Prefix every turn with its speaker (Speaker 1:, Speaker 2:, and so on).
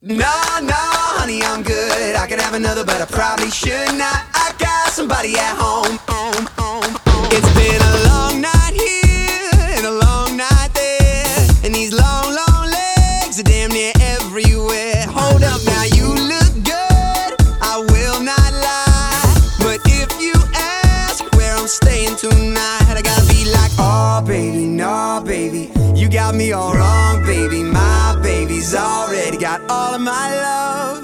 Speaker 1: No, no, honey, I'm good. I could have another, but I probably should not. I got somebody at home. It's been a long night here and a long night there, and these long, long legs are damn near everywhere. Hold up now, you look good, I will not lie, but if you ask where I'm staying tonight, I gotta be like, oh baby, no baby, you got me all wrong baby. My baby's already got all of my love.